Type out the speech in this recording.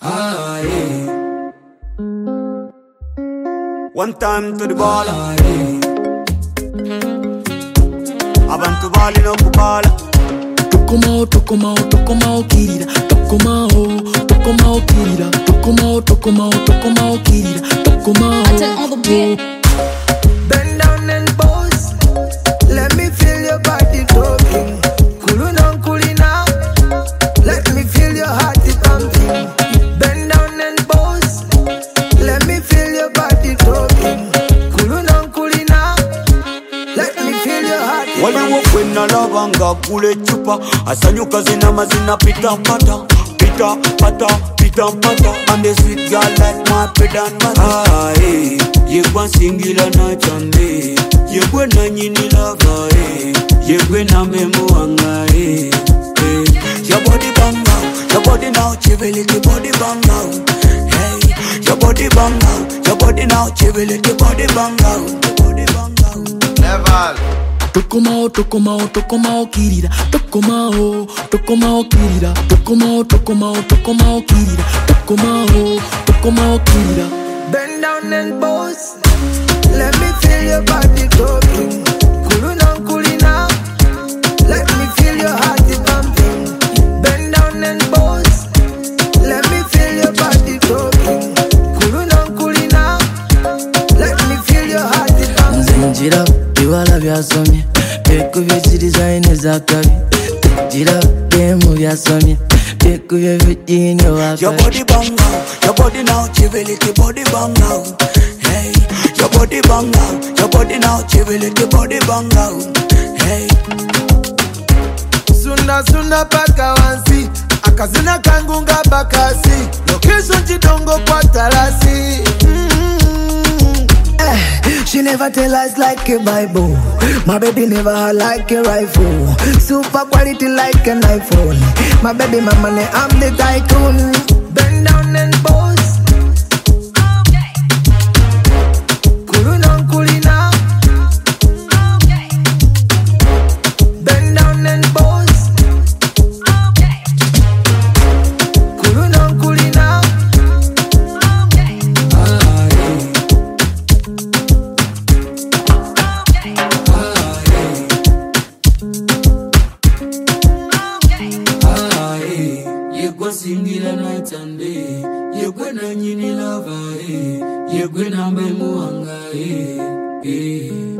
Aye. One time to the ball. Aye. Abantu bali no kubala. Tokomao, tokomao, tokomao, kirira. Tokomao, tokomao, kirira. Tokomao, tokomao, tokomao, kirira. Tokomao. I take all the beat. Bend down and pose. Let me feel your body talking. Kuluna kulina. Let me feel your heart pumping. Bend down and pose. Let me feel your body talking. Kuluna kulina. Let me feel your heart pumping. Waliwo kwena labanga kule chupa. Asanyuka zina mazina pita pata. Pita pata, pita pata. And the sweet girl like my pedant mother. Aye, yekwa singila na chande. Yekwe na nyini lava, yekwe na memu wanga, Your body bang out, your body now chivility body bang out. Hey, your body bang out, your body now chivility body bang out. Body bang out. Never. Tokomao, tokomao, tokomao, kirira. Tokomao, tokomao, kirira. Tokomao, tokomao, tokomao, kirira. Tokomao, tokomao, kirira. Bend down and pose. Let me feel your body talking. Kuluna kulina. Let me feel your heart pumping. Bend down and pose. Let me feel your body talking. Kuluna kulina. Let me feel your heart pumping. Zinjira, biwala byasomye. Tekubye design zakabi. Zinjira, demu byasomye. Tekubye vijini wakabi. Your body bang out, your body now chivility body bang out. Hey, your body bang out, your body now chivility body bang out. Hey. Sunda sunda paka wansi. Akazina kangunga bakasi. Location chidongo kwa tarasi. She never tell lies like a Bible. My baby never like a rifle. Super quality like an iPhone. My baby, my money, I'm the tycoon. Bend down and pose. Kuluna kulina. Bend down and pose. Kuluna kulina. Yekwa singila night and day. Yekwe na nyini lava, yekwe na memu wanga,